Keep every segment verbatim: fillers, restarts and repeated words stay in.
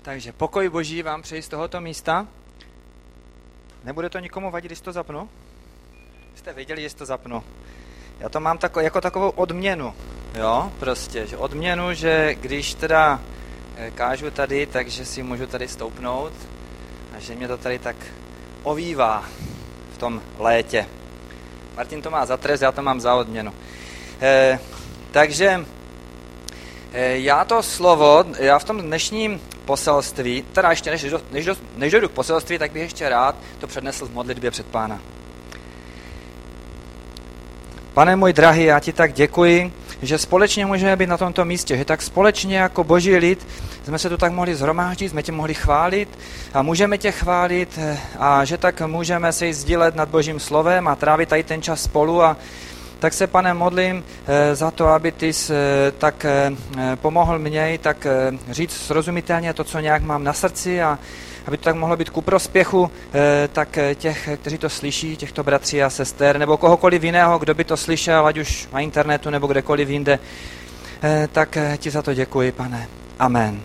Takže pokoj Boží vám přeji z tohoto místa. Nebude to nikomu vadit, když to zapnu? Jste věděli, že to zapnu. Já to mám tako, jako takovou odměnu, jo, prostě, že odměnu, že když teda kážu tady, takže si můžu tady stoupnout a že mě to tady tak ovívá v tom létě. Martin to má za trest, já to mám za odměnu. E, takže e, já to slovo, já v tom dnešním poselství, teda ještě než, než, než dojdu k poselství, tak bych ještě rád to přednesl v modlitbě před Pána. Pane můj drahý, já ti tak děkuji, že společně můžeme být na tomto místě, že tak společně jako boží lid jsme se tu tak mohli shromáždit, jsme tě mohli chválit a můžeme tě chválit a že tak můžeme se sdílet nad božím slovem a trávit tady ten čas spolu a tak se, Pane, modlím za to, aby ty jsi tak pomohl mě tak říct srozumitelně to, co nějak mám na srdci a aby to tak mohlo být ku prospěchu tak těch, kteří to slyší, těchto bratří a sester, nebo kohokoliv jiného, kdo by to slyšel, ať už na internetu nebo kdekoliv jinde, tak ti za to děkuji, Pane. Amen.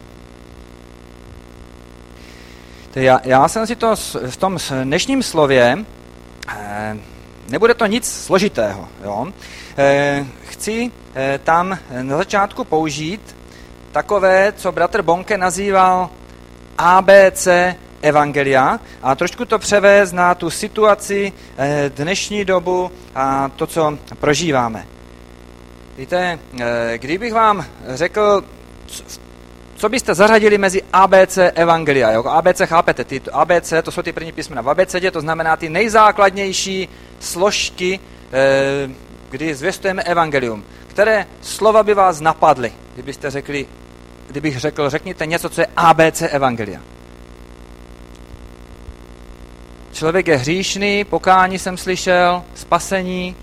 Já, já jsem si to v tom dnešním slově, nebude to nic složitého, jo. Chci tam na začátku použít takové, co bratr Bonke nazýval A B C evangelia a trošku to převést na tu situaci, dnešní dobu a to, co prožíváme. Víte, kdybych vám řekl, co byste zařadili mezi A B C evangelia, jo? A B C chápete, ty A B C, to jsou ty první písmena v abecedě, to znamená ty nejzákladnější složky, kdy zvěstujeme evangelium. Které slova by vás napadly, kdybyste řekli, kdybych řekl, řekněte něco, co je A B C evangelia. Člověk je hříšný, pokání jsem slyšel, spasení.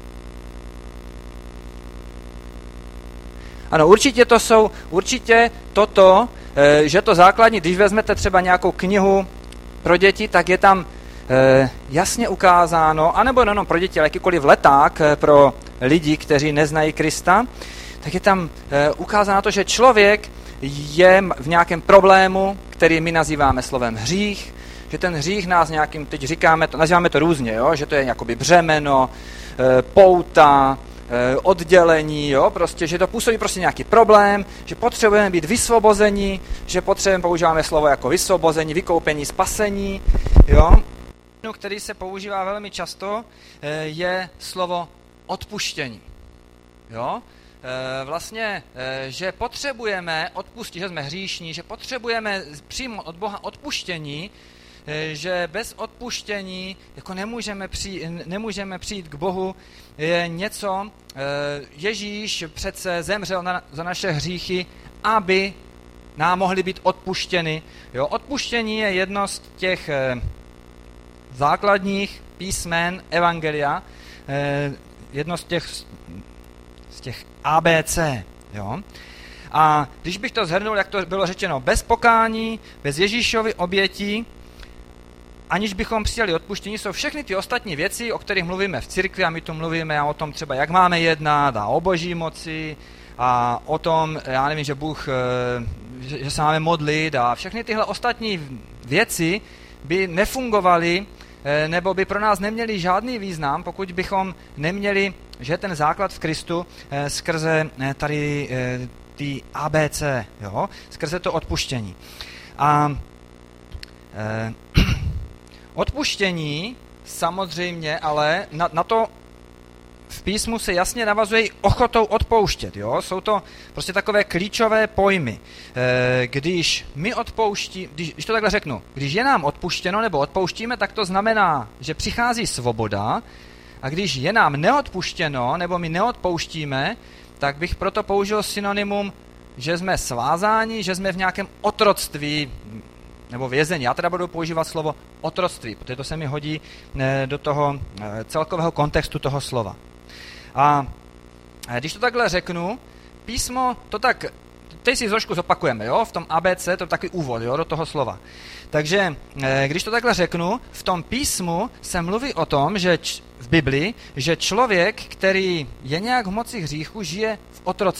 Ano, určitě to jsou, určitě toto, že to základní, když vezmete třeba nějakou knihu pro děti, tak je tam jasně ukázáno, anebo nejenom pro děti, ale jakýkoliv leták pro lidi, kteří neznají Krista, tak je tam ukázáno to, že člověk je v nějakém problému, který my nazýváme slovem hřích, že ten hřích nás nějakým, teď říkáme to, nazýváme to různě, jo? Že to je jakoby břemeno, pouta, oddělení, jo? Prostě, že to působí prostě nějaký problém, že potřebujeme být vysvobození, že potřebujeme, používáme slovo jako vysvobození, vykoupení, spasení, jo? Který se používá velmi často, je slovo odpuštění, jo? Vlastně, že potřebujeme odpustit, že jsme hříšní, že potřebujeme přijmout od Boha odpuštění, že bez odpuštění jako nemůžeme, přijít, nemůžeme přijít k Bohu, je něco, Ježíš přece zemřel na, za naše hříchy, aby nám mohly být odpuštěny. Jo, odpuštění je jedno z těch základních písmen evangelia, jedno z těch z těch A B C, jo. A když bych to shrnul, jak to bylo řečeno, bez pokání, bez Ježíšovy oběti, aniž bychom přijali odpuštění, jsou všechny ty ostatní věci, o kterých mluvíme v církvi, a my tu mluvíme o tom třeba, jak máme jednat, a o boží moci, a o tom, já nevím, že Bůh, že, že se máme modlit, a všechny tyhle ostatní věci by nefungovaly, nebo by pro nás neměli žádný význam, pokud bychom neměli, že ten základ v Kristu eh, skrze eh, tady eh, ty A B C, jo, skrze to odpuštění. A eh, odpuštění samozřejmě, ale na, na to v písmu se jasně navazuje i ochotou odpouštět, jo? Jsou to prostě takové klíčové pojmy. E, když my odpouští, když, když to takhle řeknu, když je nám odpuštěno nebo odpouštíme, tak to znamená, že přichází svoboda, a když je nám neodpuštěno nebo my neodpouštíme, tak bych proto použil synonymum, že jsme svázáni, že jsme v nějakém otroctví nebo vězení. Já teda budu používat slovo otroctví, protože to se mi hodí do toho celkového kontextu toho slova. A když to takhle řeknu, písmo to tak, teď si trošku zopakujeme, jo, v tom A B C, to je takový úvod, jo, do toho slova. Takže když to takhle řeknu, v tom písmu se mluví o tom, že č- v Biblii, že člověk, který je nějak v moci hříchu, žije v otroctví.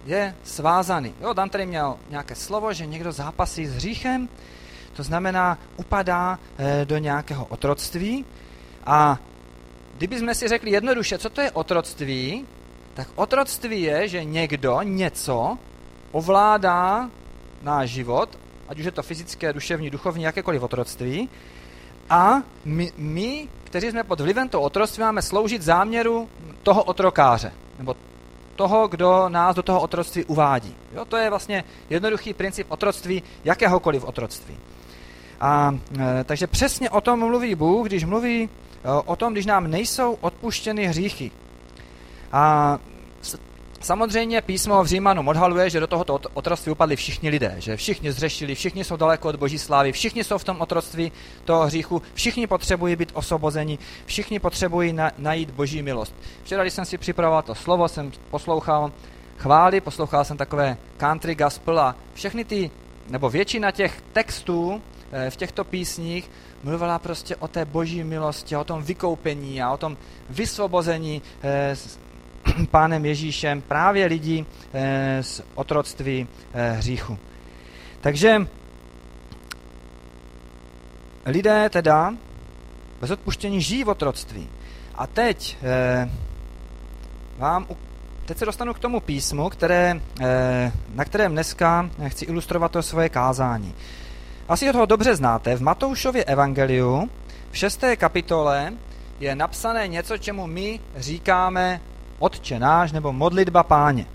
je svázaný. Jo, Dan tady měl nějaké slovo, že někdo zápasí s hříchem, to znamená upadá e, do nějakého otroctví. A kdybychom si řekli jednoduše, co to je otroctví, tak otroctví je, že někdo něco ovládá náš život, ať už je to fyzické, duševní, duchovní, jakékoliv otroctví, a my, my, kteří jsme pod vlivem toho otroctví, máme sloužit záměru toho otrokáře, nebo toho, kdo nás do toho otroctví uvádí. Jo, to je vlastně jednoduchý princip otroctví, jakéhokoliv otroctví. A e, takže přesně o tom mluví Bůh, když mluví e, o tom, když nám nejsou odpuštěny hříchy. A s, samozřejmě písmo v Římanům odhaluje, že do tohoto otroctví upadli všichni lidé, že všichni zřešili, všichni jsou daleko od Boží slávy, všichni jsou v tom otroctví toho hříchu, všichni potřebují být osvobozeni, všichni potřebují na, najít Boží milost. Včera, když jsem si připravoval to slovo, jsem poslouchal chvály, poslouchal jsem takové country gospel a všechny ty, nebo většina těch textů v těchto písních mluvila prostě o té Boží milosti, o tom vykoupení a o tom vysvobození s Pánem Ježíšem právě lidí z otroctví hříchu. Takže lidé teda bez odpuštění žijí v otroctví. A teď vám teď se dostanu k tomu písmu, které, na kterém dneska chci ilustrovat to svoje kázání. Asi ho dobře znáte. V Matoušově evangeliu v šesté kapitole je napsané něco, čemu my říkáme Otče náš nebo modlitba Páně.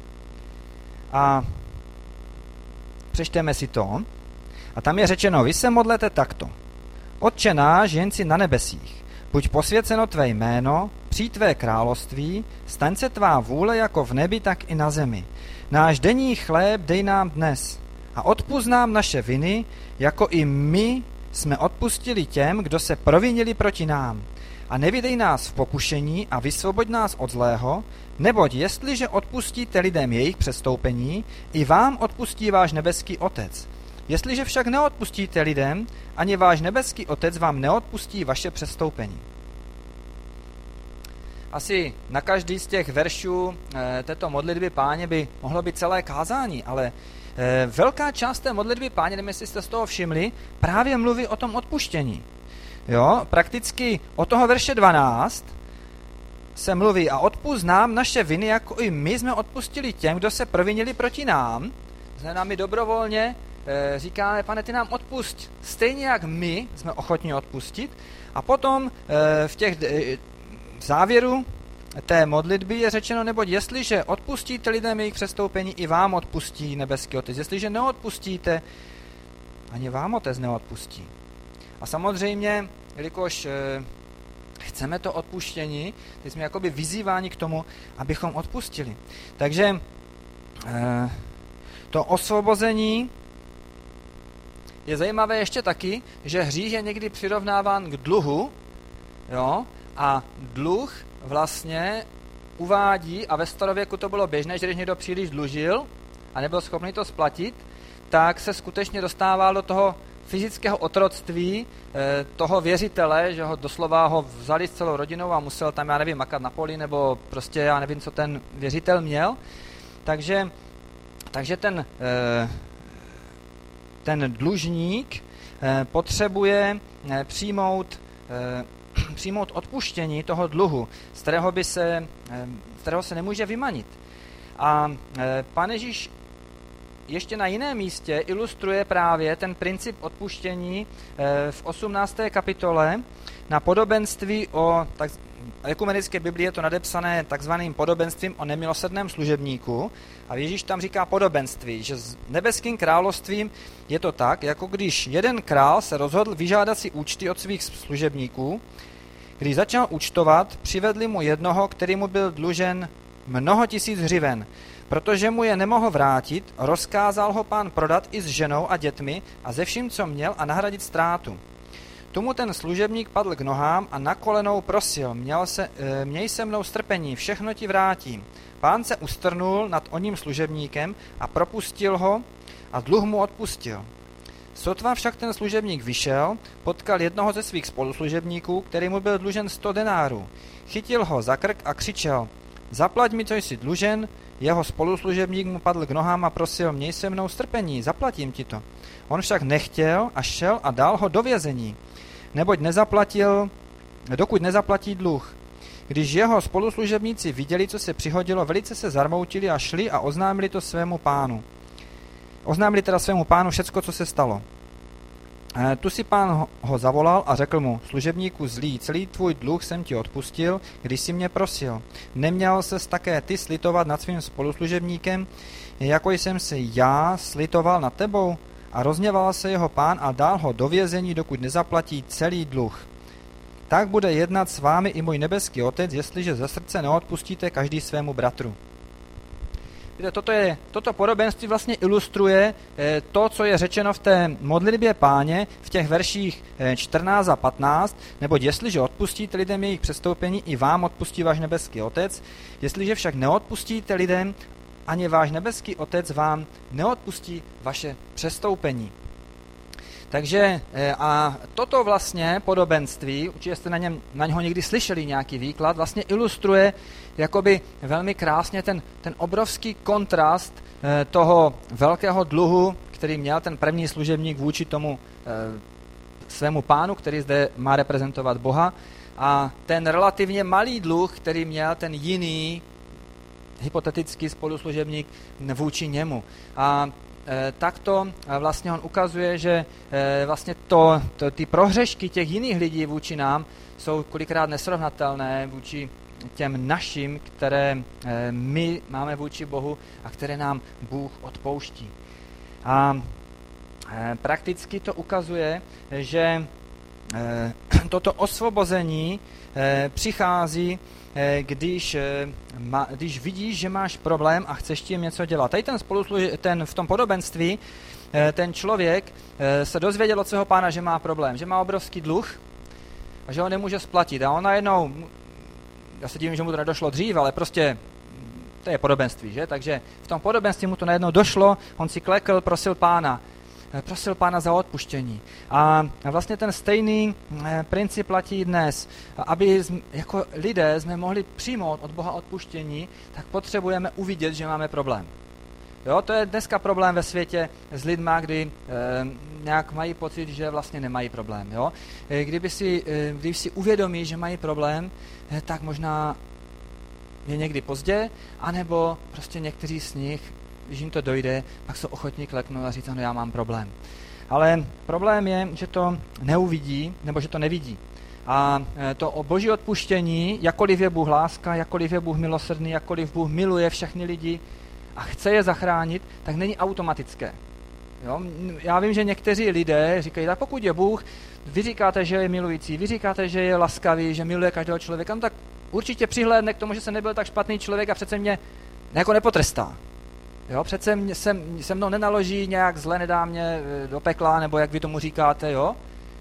A přečteme si to. A tam je řečeno, vy se modlete takto. Otče náš, jen si na nebesích, buď posvěceno tvé jméno, přijď tvé království, staň se tvá vůle jako v nebi, tak i na zemi. Náš denní chléb dej nám dnes a odpusť nám naše viny, jako i my jsme odpustili těm, kdo se provinili proti nám. A nevydej nás v pokušení a vysvoboď nás od zlého, neboť jestliže odpustíte lidem jejich přestoupení, i vám odpustí váš nebeský Otec. Jestliže však neodpustíte lidem, ani váš nebeský Otec vám neodpustí vaše přestoupení. Asi na každý z těch veršů e, této modlitby Páně by mohlo být celé kázání, ale e, velká část té modlitby Páně, nevím, jestli jste z toho všimli, právě mluví o tom odpuštění. Jo, prakticky od toho verše dvanáct se mluví a odpusť nám naše viny, jako i my jsme odpustili těm, kdo se provinili proti nám. Znamená, my dobrovolně e, říkáme, Pane, ty nám odpusť, stejně jak my jsme ochotni odpustit. A potom e, v těch e, v závěru té modlitby je řečeno, neboť jestliže odpustíte lidem jejich přestoupení, i vám odpustí nebeský Otec. Jestliže neodpustíte, ani vám Otec neodpustí. A samozřejmě, jelikož e, chceme to odpuštění, teď jsme jakoby vyzýváni k tomu, abychom odpustili. Takže e, to osvobození je zajímavé ještě taky, že hřích je někdy přirovnáván k dluhu, jo, a dluh vlastně uvádí, a ve starověku to bylo běžné, že když někdo příliš dlužil a nebyl schopný to splatit, tak se skutečně dostával do toho fyzického otroctví eh, toho věřitele, že ho doslova ho vzali s celou rodinou a musel tam, já nevím, makat na poli, nebo prostě já nevím, co ten věřitel měl. Takže, takže ten, eh, ten dlužník eh, potřebuje eh, přijmout, eh, přijmout odpuštění toho dluhu, z kterého, by se, eh, z kterého se nemůže vymanit. A eh, Pán Ježíš ještě na jiném místě ilustruje právě ten princip odpuštění v osmnácté kapitole na podobenství o, tak, ekumenické Biblii je to nadepsané takzvaným podobenstvím o nemilosrdném služebníku a Ježíš tam říká podobenství, že s nebeským královstvím je to tak, jako když jeden král se rozhodl vyžádat si účty od svých služebníků, když začal účtovat, přivedli mu jednoho, který mu byl dlužen mnoho tisíc hřiven. Protože mu je nemohl vrátit, rozkázal ho pán prodat i s ženou a dětmi a ze vším, co měl, a nahradit ztrátu. Tomu ten služebník padl k nohám a na kolenou prosil, měl se, e, měj se mnou strpení, všechno ti vrátím. Pán se ustrnul nad oním služebníkem a propustil ho a dluh mu odpustil. Sotva však ten služebník vyšel, potkal jednoho ze svých spoluslužebníků, který mu byl dlužen sto denárů. Chytil ho za krk a křičel, zaplať mi, co jsi dlužen, jeho spoluslužebník mu padl k nohám a prosil, měj se mnou strpení, zaplatím ti to. On však nechtěl a šel a dal ho do vězení, neboť nezaplatil, dokud nezaplatí dluh. Když jeho spoluslužebníci viděli, co se přihodilo, velice se zarmoutili a šli a oznámili to svému pánu. Oznámili teda svému pánu všecko, co se stalo. E, tu si pán ho zavolal a řekl mu, služebníku zlý, celý tvůj dluh jsem ti odpustil, když si mě prosil. Neměl ses také ty slitovat nad svým spoluslužebníkem, jako jsem se já slitoval nad tebou? A rozněval se jeho pán a dal ho do vězení, dokud nezaplatí celý dluh. Tak bude jednat s vámi i můj nebeský otec, jestliže ze srdce neodpustíte každý svému bratru. Toto, je, toto podobenství vlastně ilustruje to, co je řečeno v té modlitbě Páně v těch verších čtrnáct a patnáct, neboť jestliže odpustíte lidem jejich přestoupení, i vám odpustí váš nebeský otec, jestliže však neodpustíte lidem, ani váš nebeský otec vám neodpustí vaše přestoupení. Takže a toto vlastně podobenství, určitě jste na, něm, na něho někdy slyšeli nějaký výklad, vlastně ilustruje jakoby velmi krásně ten, ten obrovský kontrast eh, toho velkého dluhu, který měl ten první služebník vůči tomu eh, svému pánu, který zde má reprezentovat Boha, a ten relativně malý dluh, který měl ten jiný hypotetický spoluslužebník vůči němu. A E, takto vlastně on ukazuje, že e, vlastně to, to, ty prohřešky těch jiných lidí vůči nám jsou kolikrát nesrovnatelné vůči těm našim, které e, my máme vůči Bohu a které nám Bůh odpouští. A e, prakticky to ukazuje, že e, toto osvobození e, přichází, Když, když vidíš, že máš problém a chceš tím něco dělat. Tady ten spolusluž, ten v tom podobenství, ten člověk se dozvěděl od svého pána, že má problém, že má obrovský dluh a že ho nemůže splatit. A on najednou, já se divím, že mu to nedošlo dřív, ale prostě to je podobenství, že? Takže v tom podobenství mu to najednou došlo, on si klekl, prosil pána, prosil pána za odpuštění. A vlastně ten stejný princip platí dnes. Aby jako lidé jsme mohli přijmout od Boha odpuštění, tak potřebujeme uvidět, že máme problém. Jo, to je dneska problém ve světě s lidma, kdy e, nějak mají pocit, že vlastně nemají problém. Jo? E, kdyby si, e, když si uvědomí, že mají problém, e, tak možná je někdy pozdě, anebo prostě někteří z nich, když jim to dojde, pak jsou ochotní kleknout a říct, ano, já mám problém. Ale problém je, že to neuvidí, nebo že to nevidí. A to o boží odpuštění, jakkoliv je Bůh láska, jakkoliv je Bůh milosrdný, jakkoliv Bůh miluje všechny lidi a chce je zachránit, tak není automatické. Jo? Já vím, že někteří lidé říkají, tak pokud je Bůh, vy říkáte, že je milující, vy říkáte, že je laskavý, že miluje každého člověka, no tak určitě přihlédne k tomu, že jsem nebyl tak špatný člověk a přece mě jako nepotrestá. Jo, přece mě, se, se mnou nenaloží nějak zle, nedá mě do pekla, nebo jak vy tomu říkáte, jo?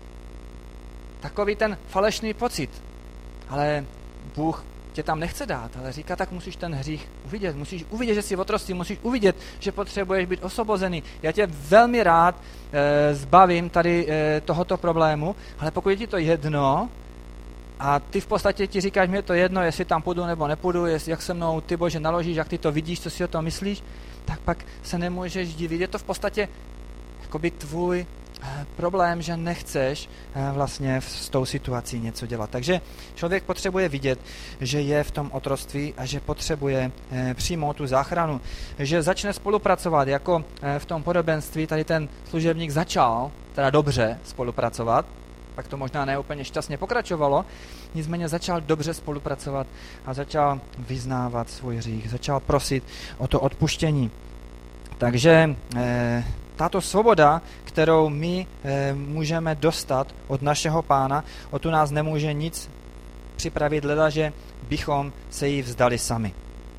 Takový ten falešný pocit. Ale Bůh tě tam nechce dát, ale říká, tak musíš ten hřích uvidět, musíš uvidět, že jsi v otroctví, musíš uvidět, že potřebuješ být osvobozený. Já tě velmi rád e, zbavím tady e, tohoto problému, ale pokud je ti to jedno, a ty v podstatě ti říkáš, mě je to jedno, jestli tam půjdu nebo nepůjdu, jestli, jak se mnou ty Bože naložíš, jak ty to vidíš, co si o tom myslíš, tak pak se nemůžeš divit. Je to v podstatě jakoby tvůj eh, problém, že nechceš eh, vlastně s tou situací něco dělat. Takže člověk potřebuje vidět, že je v tom otroctví a že potřebuje eh, přijmout tu záchranu. Že začne spolupracovat, jako eh, v tom podobenství tady ten služebník začal, teda dobře spolupracovat, pak to možná neúplně šťastně pokračovalo, nicméně začal dobře spolupracovat a začal vyznávat svůj hřích, začal prosit o to odpuštění. Takže eh, tato svoboda, kterou my eh, můžeme dostat od našeho Pána, o tu nás nemůže nic připravit, leda, že bychom se jí vzdali sami.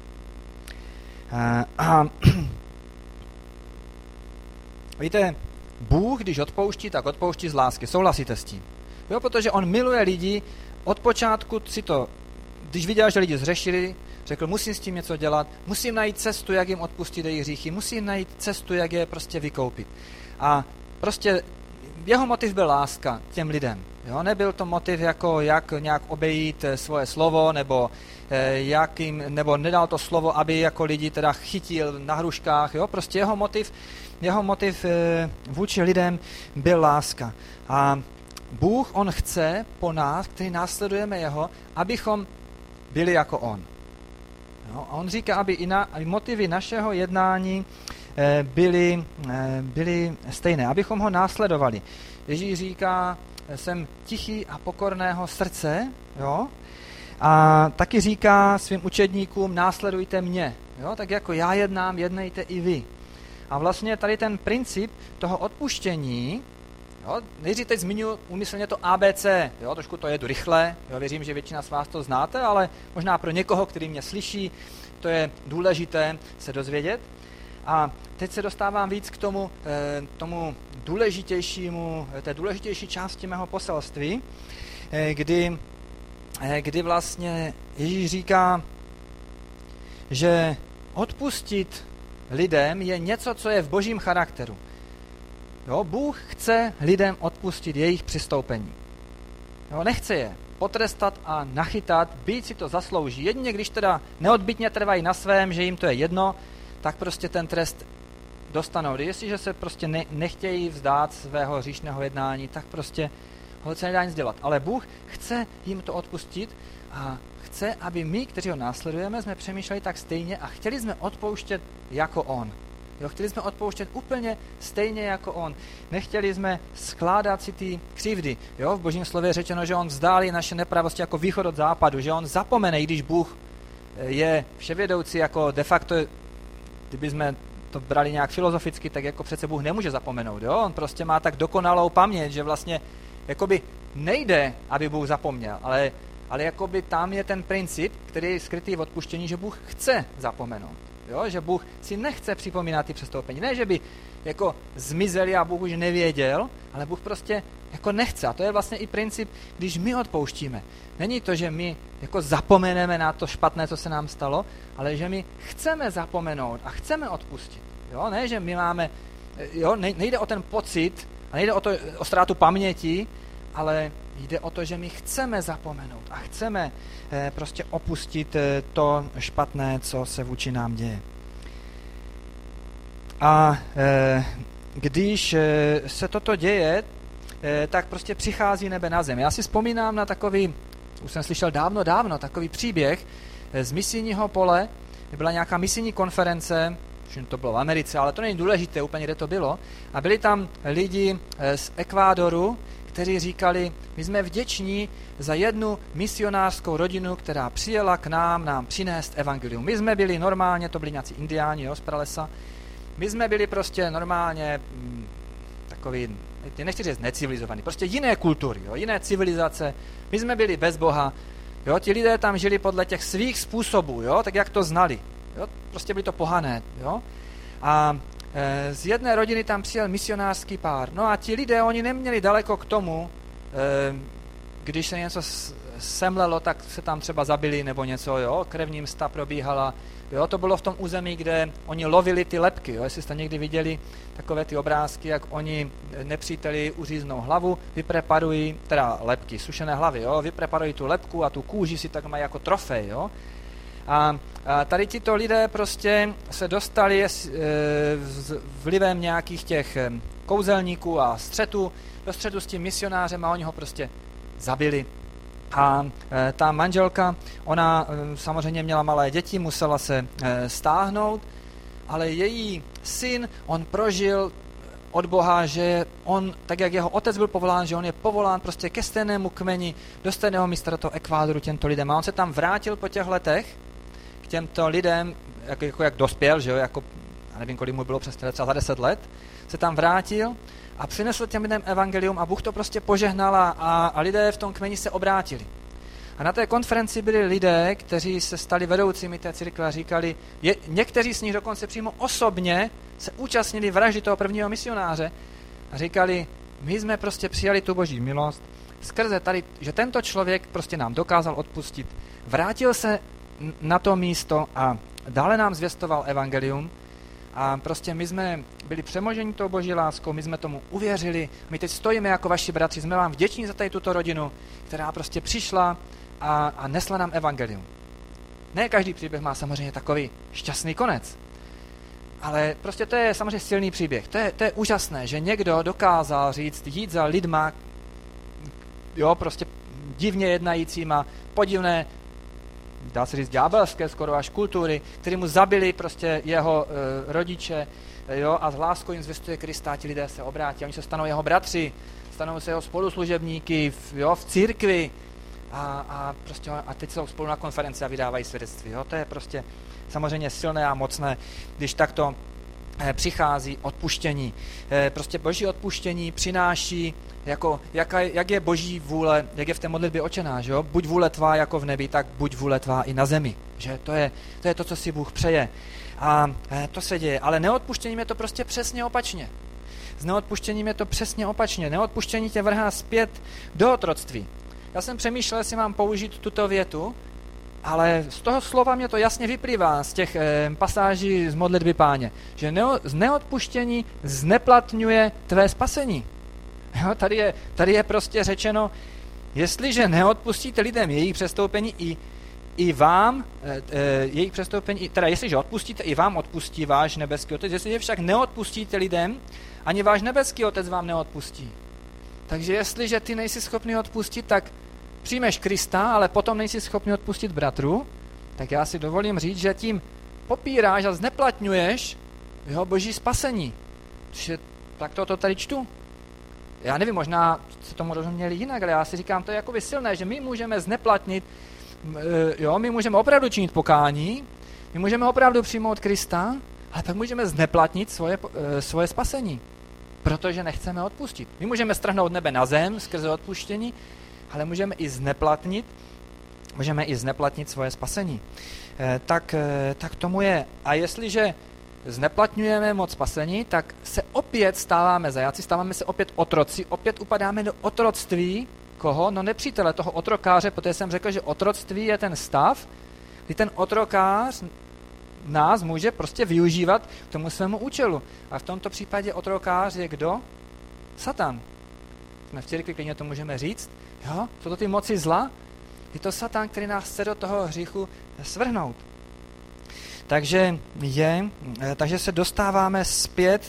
Eh, a víte, Bůh, když odpouští, tak odpouští z lásky. Souhlasíte s tím? Jo, protože on miluje lidi, od počátku si to, když viděl, že lidi zřešili, řekl, musím s tím něco dělat, musím najít cestu, jak jim odpustit jejich hříchy, musím najít cestu, jak je prostě vykoupit. A prostě jeho motiv byl láska těm lidem. Jo? Nebyl to motiv, jako jak nějak obejít svoje slovo, nebo, eh, jak jim, nebo nedal to slovo, aby jako lidi teda chytil na hruškách. Jo? Prostě jeho motiv, jeho motiv eh, vůči lidem byl láska. A Bůh, on chce po nás, kteří následujeme jeho, abychom byli jako on. Jo? A on říká, aby i, na, aby motivy našeho jednání eh, byly, eh, byly stejné, abychom ho následovali. Ježíš říká, jsem tichý a pokorného srdce, jo? A taky říká svým učedníkům, následujte mě. Jo? Tak jako já jednám, jednejte i vy. A vlastně tady ten princip toho odpuštění, jo? Nejdřív teď zmiňuji úmyslně to A B C, jo? Trošku to jedu rychle, jo? Věřím, že většina z vás to znáte, ale možná pro někoho, který mě slyší, to je důležité se dozvědět. A teď se dostávám víc k tomu, tomu důležitějšímu, té důležitější části mého poselství, kdy, kdy vlastně Ježíš říká, že odpustit lidem je něco, co je v božím charakteru. Jo, Bůh chce lidem odpustit jejich přistoupení. Jo, nechce je potrestat a nachytat, byť si to zaslouží. Jedině, když teda neodbytně trvají na svém, že jim to je jedno, tak prostě ten trest dostanou. Jestliže se prostě ne, nechtějí vzdát svého hříšného jednání, tak prostě ho se nedá nic dělat. Ale Bůh chce jim to odpustit a chce, aby my, kteří ho následujeme, jsme přemýšleli tak stejně a chtěli jsme odpouštět jako on. Jo, chtěli jsme odpouštět úplně stejně jako on. Nechtěli jsme skládat si ty křivdy. Jo, v božím slově je řečeno, že on vzdálí naše nepravosti jako východ od západu, že on zapomene, i když Bůh je vševědoucí, jako de facto, kdyby jsme to brali nějak filozoficky, tak jako přece Bůh nemůže zapomenout. Jo? On prostě má tak dokonalou paměť, že vlastně jakoby nejde, aby Bůh zapomněl, ale, ale jakoby tam je ten princip, který je skrytý v odpuštění, že Bůh chce zapomenout. Jo? Že Bůh si nechce připomínat ty přestoupení. Ne, že by jako zmizeli a Bůh už nevěděl, ale Bůh prostě jako nechce. A to je vlastně i princip, když my odpouštíme. Není to, že my jako zapomeneme na to špatné, co se nám stalo, ale že my chceme zapomenout a chceme odpustit. Jo? Ne, že my máme, jo? Nejde o ten pocit, a nejde o, to, o ztrátu paměti, ale jde o to, že my chceme zapomenout a chceme eh, prostě opustit eh, to špatné, co se vůči nám děje. A eh, když eh, se toto děje, eh, tak prostě přichází nebe na zem. Já si vzpomínám na takový, už jsem slyšel dávno, dávno, takový příběh eh, z misijního pole. Byla nějaká misijní konference, to bylo v Americe, ale to není důležité úplně, kde to bylo. A byli tam lidi eh, z Ekvádoru, kteří říkali, my jsme vděční za jednu misionářskou rodinu, která přijela k nám, nám přinést evangelium. My jsme byli normálně, to byli nějací indiáni, jo, z pralesa, my jsme byli prostě normálně hm, takový, nechci říct necivilizovaný, prostě jiné kultury, jo, jiné civilizace, my jsme byli bez Boha, jo, ti lidé tam žili podle těch svých způsobů, jo, tak jak to znali, jo, prostě byli to pohané, jo, a z jedné rodiny tam přijel misionářský pár. No a ti lidé, oni neměli daleko k tomu, když se něco semlelo, tak se tam třeba zabili nebo něco, jo, krevní msta probíhala. Jo, to bylo v tom území, kde oni lovili ty lebky, jo, jestli jste někdy viděli takové ty obrázky, jak oni nepříteli uříznou hlavu, vypreparují, teda lebky, sušené hlavy, jo, vypreparují tu lebku a tu kůži si tak mají jako trofej, jo. A tady tito lidé prostě se dostali vlivem nějakých těch kouzelníků a střetů do střetu s tím misionářem a oni ho prostě zabili. A ta manželka, ona samozřejmě měla malé děti, musela se stáhnout, ale její syn, on prožil od Boha, že on, tak jak jeho otec byl povolán, že on je povolán prostě ke stejnému kmeni, do stejného místa, do toho Ekvádoru těmto lidem. A on se tam vrátil po těch letech k těmto lidem, jako, jako jak dospěl, že jo, jako, já nevím, kolik mu bylo přes třeba za deset let, se tam vrátil a přinesl těm lidem evangelium a Bůh to prostě požehnal a, a lidé v tom kmeni se obrátili. A na té konferenci byli lidé, kteří se stali vedoucími té církve a říkali, je, někteří z nich dokonce přímo osobně se účastnili vraždy toho prvního misionáře a říkali, my jsme prostě přijali tu boží milost skrze tady, že tento člověk prostě nám dokázal odpustit. Vrátil se na to místo a dále nám zvěstoval evangelium A prostě my jsme byli přemoženi tou boží láskou, my jsme tomu uvěřili, my teď stojíme jako vaši bratři, jsme vám vděční za tady tuto rodinu, která prostě přišla a, a nesla nám evangelium. Ne každý příběh má samozřejmě takový šťastný konec, ale prostě to je samozřejmě silný příběh. To je, to je úžasné, že někdo dokázal říct, jít za lidma, jo, prostě divně jednajícíma, podivné, dá se říct ďábelské skoro až kultury, který mu zabili prostě jeho e, rodiče, jo, a s láskou jim zvěstuje Krista, a ti lidé se obrátí, oni se stanou jeho bratři, stanou se jeho spoluslužebníky v, jo, v církvi a, a, prostě, a teď jsou spolu na konferenci a vydávají svědectví. Jo. To je prostě samozřejmě silné a mocné, když takto e, přichází odpuštění. E, prostě boží odpuštění přináší Jako, jaka, jak je boží vůle, jak je v té modlitbě Otče náš, jo? Buď vůle tvá jako v nebi, tak buď vůle tvá i na zemi. Že? To, je, to je to, co si Bůh přeje. A e, to se děje. Ale neodpuštěním je to prostě přesně opačně. S neodpuštěním je to přesně opačně. Neodpuštění tě vrhá zpět do otroctví. Já jsem přemýšlel, jestli mám použít tuto větu, ale z toho slova mě to jasně vyplývá, z těch e, pasáží z modlitby Páně, že neo, z neodpuštění zneplatňuje tvé spasení. Jo, tady, je, tady je prostě řečeno, jestliže neodpustíte lidem jejich přestoupení i, i vám, e, e, jejich přestoupení, teda jestliže odpustíte, i vám odpustí váš nebeský otec, jestliže však neodpustíte lidem, ani váš nebeský otec vám neodpustí. Takže jestliže ty nejsi schopný odpustit, tak přijmeš Krista, ale potom nejsi schopný odpustit bratru, tak já si dovolím říct, že tím popíráš a zneplatňuješ jeho boží spasení. Že, tak to, to tady čtu. Já nevím, možná se tomu rozuměli jinak, ale já si říkám, to je jakoby silné, že my můžeme zneplatnit, jo, my můžeme opravdu činit pokání, my můžeme opravdu přijmout Krista, ale pak můžeme zneplatnit svoje, svoje spasení, protože nechceme odpustit. My můžeme strhnout nebe na zem skrze odpuštění, ale můžeme i zneplatnit, můžeme i zneplatnit svoje spasení. Tak, tak tomu je. A jestliže zneplatňujeme moc spasení, tak se opět stáváme zajaci, stáváme se opět otroci, opět upadáme do otroctví, koho? No nepřítele, toho otrokáře, protože jsem řekl, že otroctví je ten stav, kdy ten otrokář nás může prostě využívat k tomu svému účelu. A v tomto případě otrokář je kdo? Satan. Jsme v církvi, klidně to můžeme říct. Jo? Jsou to ty moci zla? Je to Satan, který nás chce do toho hříchu svrhnout. Takže, je, takže se dostáváme zpět,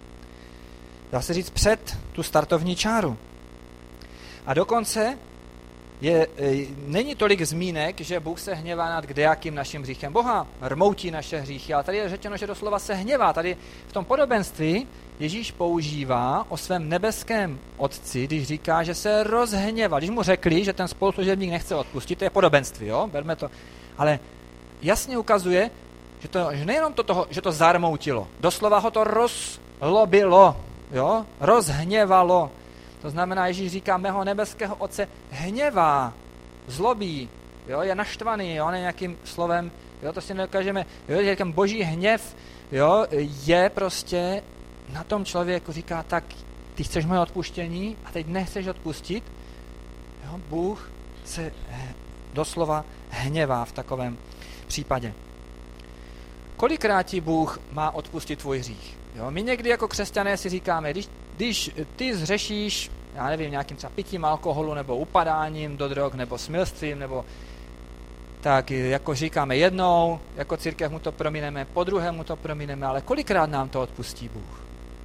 dá se říct, před tu startovní čáru. A dokonce je, není tolik zmínek, že Bůh se hněvá nad kdejakým naším hříchem. Boha rmoutí naše hříchy, ale tady je řečeno, že doslova se hněvá. Tady v tom podobenství Ježíš používá o svém nebeském otci, když říká, že se rozhněval. Když mu řekli, že ten spoluslužebník nechce odpustit, to je podobenství, jo? Berme to. Ale jasně ukazuje, že, to, že nejenom to toho, že to zarmoutilo, doslova ho to rozlobilo, jo? Rozhněvalo. To znamená, Ježíš říká, mého nebeského otce hněvá, zlobí, jo? Je naštvaný, jo? Ne nějakým slovem, jo? To si nedokážeme, jo? Říkám, boží hněv, jo? Je prostě na tom člověku, říká, tak ty chceš moje odpuštění a teď nechceš odpustit, jo? Bůh se doslova hněvá v takovém případě. Kolikrát ti Bůh má odpustit tvůj hřích? Jo? My někdy jako křesťané si říkáme, když, když ty zřešíš, já nevím, nějakým třeba pitím alkoholu, nebo upadáním do drog, nebo smilstvím, nebo tak jako říkáme jednou, jako církev mu to promineme, po druhé mu to promineme, ale kolikrát nám to odpustí Bůh?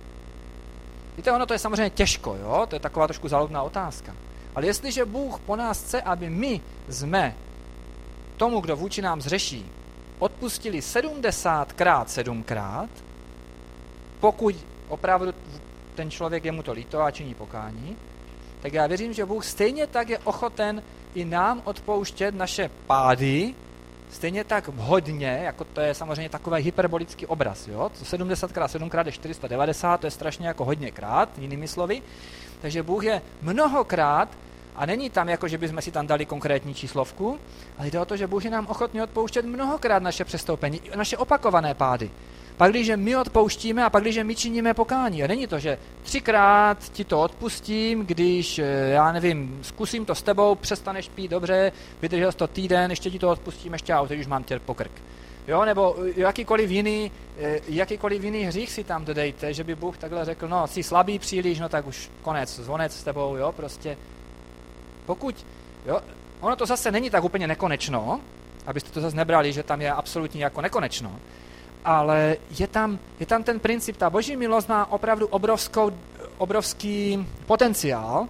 Víte, ono to je samozřejmě těžko, jo? To je taková trošku záludná otázka. Ale jestliže Bůh po nás chce, aby my jsme tomu, kdo vůči nám zřeší, odpustili sedmdesátkrát sedmkrát, pokud opravdu ten člověk je mu to líto a činí pokání, tak já věřím, že Bůh stejně tak je ochoten i nám odpouštět naše pády, stejně tak hodně, jako to je samozřejmě takový hyperbolický obraz, jo? sedmdesátkrát sedmkrát je čtyři sta devadesát, to je strašně jako hodněkrát, jinými slovy. Takže Bůh je mnohokrát, a není tam jako, že bychom si tam dali konkrétní číslovku, ale jde o to, že Bůh je nám ochotný odpouštět mnohokrát naše přestoupení, naše opakované pády. Pak, když my odpouštíme a pak, když my činíme pokání. A není to, že třikrát ti to odpustím, když, já nevím, zkusím to s tebou, přestaneš pít, dobře, vydržel jsi to týden, ještě ti to odpustím, ještě a teď už mám tě po krk. Jo, nebo jakýkoliv jiný, jakýkoliv jiný hřích si tam dodejte, že by Bůh takhle řekl, no, jsi slabý příliš, no tak už konec, zvonec s tebou, jo, prostě. Pokud, jo, ono to zase není tak úplně nekonečno, abyste to zase nebrali, že tam je absolutně jako nekonečno, ale je tam, je tam ten princip, ta boží milost má opravdu obrovskou, obrovský potenciál,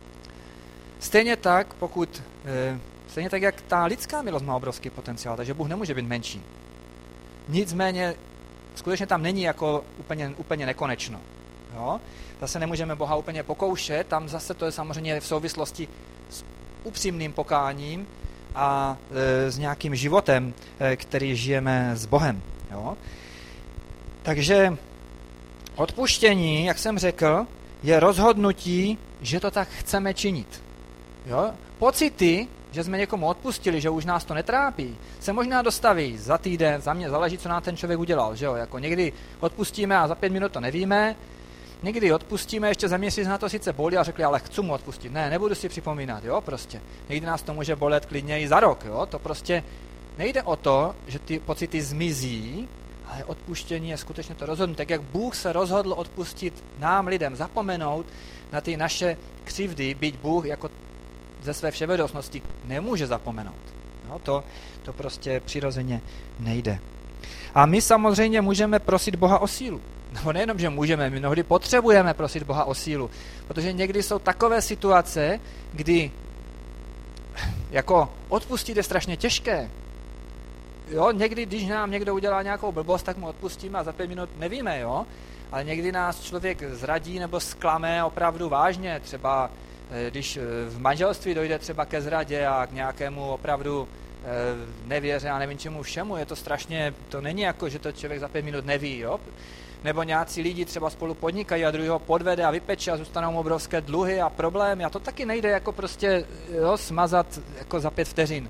stejně tak, pokud, stejně tak, jak ta lidská milost má obrovský potenciál, takže Bůh nemůže být menší. Nicméně, skutečně tam není jako úplně, úplně nekonečno. Jo? Zase nemůžeme Boha úplně pokoušet, tam zase to je samozřejmě v souvislosti s upřímným pokáním a e, s nějakým životem, e, který žijeme s Bohem. Jo? Takže odpuštění, jak jsem řekl, je rozhodnutí, že to tak chceme činit. Jo? Pocity, že jsme někomu odpustili, že už nás to netrápí, se možná dostaví za týden, za mě záleží, co nám ten člověk udělal. Že jo? Jako někdy odpustíme a za pět minut to nevíme, někdy odpustíme, ještě za měsíc na to sice bolí a řekli, ale chci mu odpustit. Ne, nebudu si připomínat, jo, prostě. Někdy nás to může bolet klidně i za rok, jo, to prostě nejde o to, že ty pocity zmizí, ale odpuštění je skutečně to rozhodnutí. Tak jak Bůh se rozhodl odpustit nám, lidem, zapomenout na ty naše křivdy, byť Bůh jako ze své vševědostnosti nemůže zapomenout. No, to, to prostě přirozeně nejde. A my samozřejmě můžeme prosit Boha o sílu. Nebo nejenom, že můžeme, my mnohdy potřebujeme prosit Boha o sílu, protože někdy jsou takové situace, kdy jako odpustit je strašně těžké. Jo, někdy, když nám někdo udělá nějakou blbost, tak mu odpustíme a za pět minut nevíme, jo. Ale někdy nás člověk zradí nebo zklame opravdu vážně. Třeba když v manželství dojde třeba ke zradě a k nějakému opravdu nevěře a nevím čemu všemu, je to strašně, to není jako, že to člověk za pět minut neví, jo. Nebo nějací lidi třeba spolu podnikají a druhého podvede a vypeče a zůstanou mu obrovské dluhy a problémy a to taky nejde jako prostě jo, smazat jako za pět vteřin.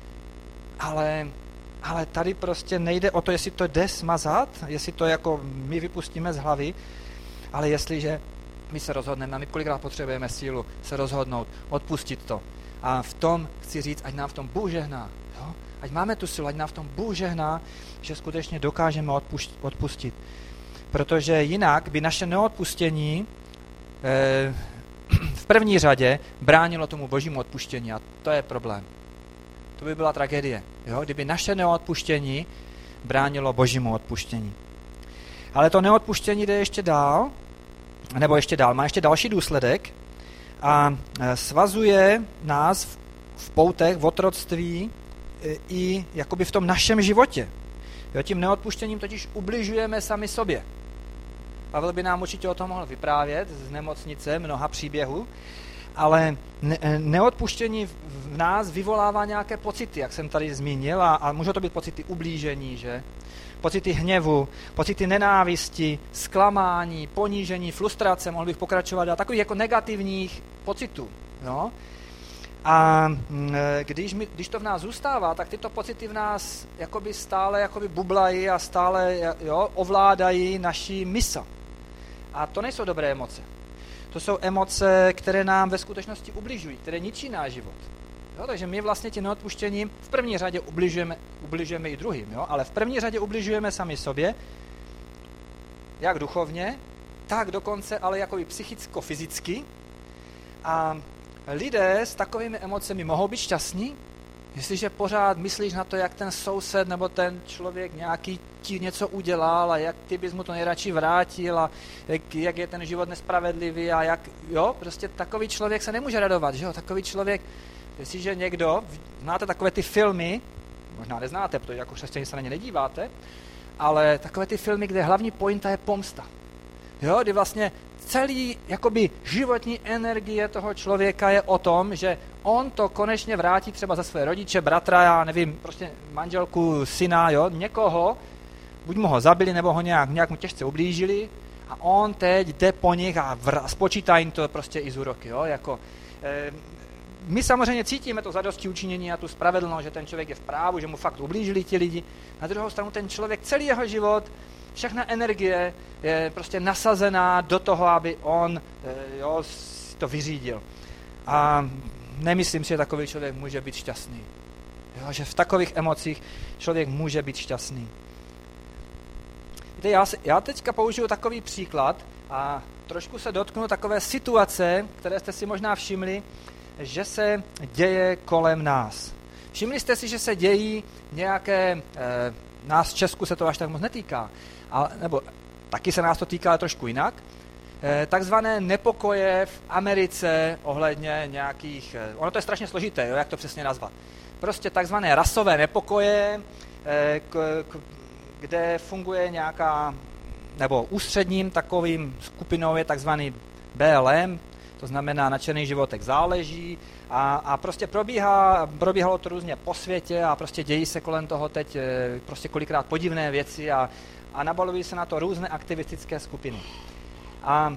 Ale, ale tady prostě nejde o to, jestli to jde smazat, jestli to jako my vypustíme z hlavy, ale jestliže my se rozhodneme, a my kolikrát potřebujeme sílu se rozhodnout, odpustit to. A v tom chci říct, ať nám v tom Bůh žehná. Jo? Ať máme tu sílu, ať nám v tom Bůh žehná, že skutečně dokážeme odpustit. Protože jinak by naše neodpuštění eh, v první řadě bránilo tomu božímu odpuštění a to je problém. To by byla tragédie, jo? Kdyby naše neodpuštění bránilo božímu odpuštění. Ale to neodpuštění jde ještě dál, nebo ještě dál, má ještě další důsledek a svazuje nás v, v poutech, v otroctví i jakoby v tom našem životě. Jo, tím neodpuštěním totiž ubližujeme sami sobě. Pavel by nám určitě o tom mohl vyprávět z nemocnice, mnoha příběhů, ale ne, neodpuštění v nás vyvolává nějaké pocity, jak jsem tady zmínil, a, a můžou to být pocity ublížení, že? Pocity hněvu, pocity nenávisti, zklamání, ponížení, frustrace, mohl bych pokračovat, a takových jako negativních pocitů. Jo? A když, my, když to v nás zůstává, tak tyto pocity v nás jakoby stále jakoby bublají a stále jo, ovládají naši mysl. A to nejsou dobré emoce. To jsou emoce, které nám ve skutečnosti ubližují, které ničí náš život. Jo, takže my vlastně tím neodpuštěním v první řadě ubližujeme, ubližujeme i druhým, jo? Ale v první řadě ubližujeme sami sobě, jak duchovně, tak dokonce ale jakoby psychicko-fyzicky. A lidé s takovými emocemi mohou být šťastní, jestliže pořád myslíš na to, jak ten soused nebo ten člověk nějaký ti něco udělal a jak ty bys mu to nejradši vrátil a jak, jak je ten život nespravedlivý a jak, jo, prostě takový člověk se nemůže radovat, že jo, takový člověk, jestliže někdo, znáte takové ty filmy, možná neznáte, protože jako křesťané se na ně nedíváte, ale takové ty filmy, kde hlavní pointa je pomsta, jo, kdy vlastně celý jakoby životní energie toho člověka je o tom, že on to konečně vrátí třeba za své rodiče, bratra, já nevím, prostě manželku, syna, jo, někoho, buď mu ho zabili, nebo ho nějak, nějak mu těžce ublížili a on teď jde po nich a vr- spočítá jim to prostě i z úroky, jo, jako e, my samozřejmě cítíme to zadosti učinění a tu spravedlnost, že ten člověk je v právu, že mu fakt ublížili ti lidi. Na druhou stranu ten člověk, celý jeho život, všechna energie je prostě nasazená do toho, aby on jo, to vyřídil. A nemyslím si, že takový člověk může být šťastný. Jo, že v takových emocích člověk může být šťastný. Víte, já, já teďka použiju takový příklad a trošku se dotknu takové situace, které jste si možná všimli, že se děje kolem nás. Všimli jste si, že se dějí nějaké, eh, nás v Česku se to až tak moc netýká, ale, nebo taky se nás to týká, ale trošku jinak, eh, takzvané nepokoje v Americe ohledně nějakých, eh, ono to je strašně složité, jo, jak to přesně nazvat. Prostě takzvané rasové nepokoje, eh, k, k, kde funguje nějaká, nebo ústředním takovým skupinou je takzvaný B L M, to znamená nadšený životek záleží a, a prostě probíhá, probíhalo to různě po světě a prostě dějí se kolem toho teď prostě kolikrát podivné věci a, a nabalují se na to různé aktivistické skupiny. A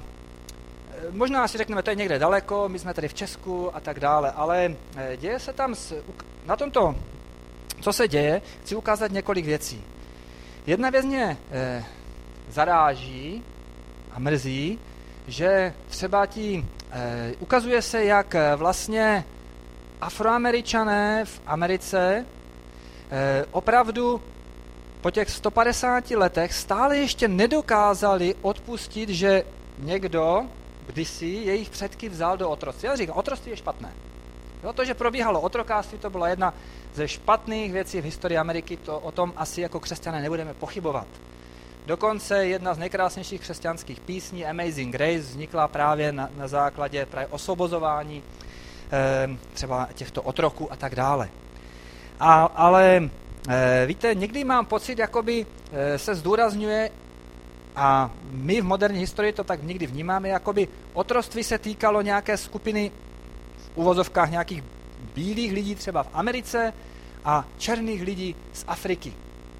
možná si řekneme, to je někde daleko, my jsme tady v Česku a tak dále, ale děje se tam, na tomto, co se děje, chci ukázat několik věcí. Jedna věc mě eh, zaráží a mrzí, že třeba ti eh, ukazuje se, jak vlastně Afroameričané v Americe eh, opravdu po těch sto padesáti letech stále ještě nedokázali odpustit, že někdo kdysi jejich předky vzal do otroctví. Já říkám, otroctví je špatné. Jo, to, že probíhalo otrokářství, to byla jedna ze špatných věcí v historii Ameriky, to o tom asi jako křesťané nebudeme pochybovat. Dokonce jedna z nejkrásnějších křesťanských písní, Amazing Grace, vznikla právě na, na základě právě osvobozování e, třeba těchto otroků a tak dále. A, ale e, víte, někdy mám pocit, jakoby e, se zdůrazňuje, a my v moderní historii to tak někdy vnímáme, jakoby otroctví se týkalo nějaké skupiny v uvozovkách nějakých bílých lidí třeba v Americe a černých lidí z Afriky.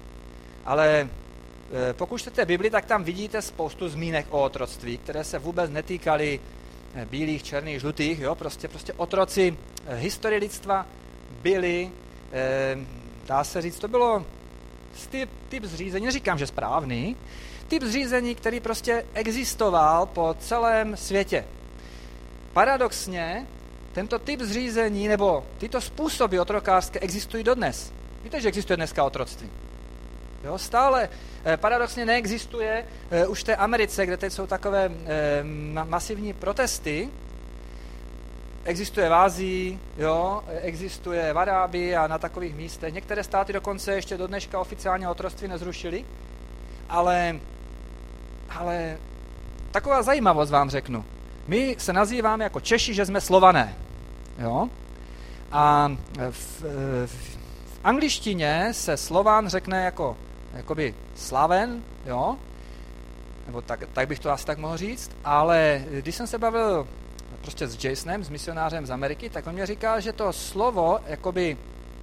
Ale pokud čtete Bibli, tak tam vidíte spoustu zmínek o otroctví, které se vůbec netýkaly bílých, černých, žlutých, jo, prostě, prostě otroci historie lidstva byli, eh, dá se říct, to bylo typ, typ zřízení, neříkám, že správný, typ zřízení, který prostě existoval po celém světě. Paradoxně, tento typ zřízení nebo tyto způsoby otrokářské existují dodnes. Víte, že existuje dneska otroctví? Jo, stále eh, paradoxně neexistuje eh, už v té Americe, kde teď jsou takové eh, masivní protesty. Existuje v Ázii, jo, existuje v Arábii a na takových místech. Některé státy dokonce ještě do dneška oficiálně otroctví nezrušily, ale, ale taková zajímavost vám řeknu. My se nazýváme jako Češi, že jsme Slované. Jo? A v, v, v angličtině se Slovan řekne jako jakoby Slaven, jo? Nebo tak, tak bych to asi tak mohl říct, ale když jsem se bavil prostě s Jasonem, s misionářem z Ameriky, tak on mě říkal, že to slovo jakoby